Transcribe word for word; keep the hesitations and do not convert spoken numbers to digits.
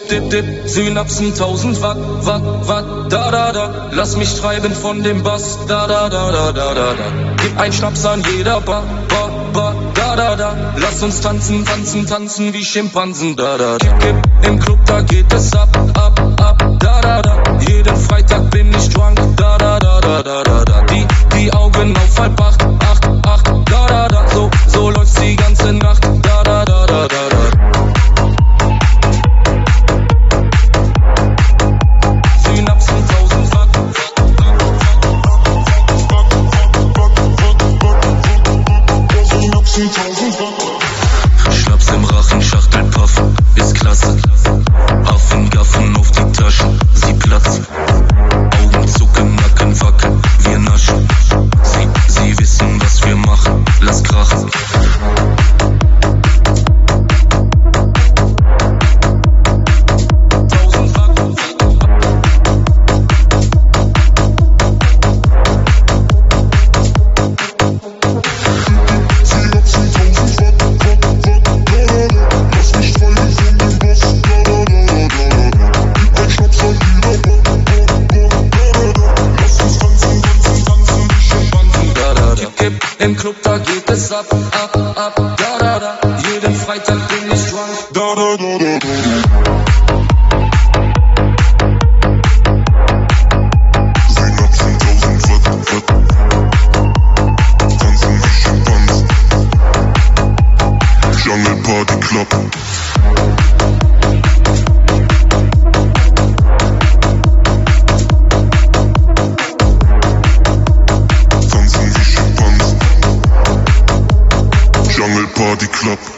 dip, dip, dip, Synapsen tausend Watt, Watt, Watt, da, da, da. Lass mich treiben von dem Bass, da, da, da, da, da, da, da. Gib ein Schnaps an jeder Bar, Bar, Bar, da, da, da. Lass uns tanzen, tanzen, tanzen wie Schimpansen, da, da, da. Dip, im Club, da geht es ab, ab, ab, da, da, da. Jeden Freitag bin ich drunk, da, da, da, da, da, da, da. Die, die Augen auf halb acht, acht, acht, da, da, da. So, so läuft's die ganze Nacht, da, da, da, da, da, da. Schnaps im Rachen, Schachtel puffen, ist klasse. Affen gaffen auf die Taschen, sie platzen. Augen zucken, Nacken wackeln, wir naschen. Sie, sie wissen, was wir machen, lass krachen. Im Club, da geht es ab, ab, ab, da, da, da. Jeden Freitag bin ich drunk, da, da, da, da, da. Synapsen tausend Watt, Watt. Tanzen wie Schimpansen. Jungle Party Club. Jungle Party Club.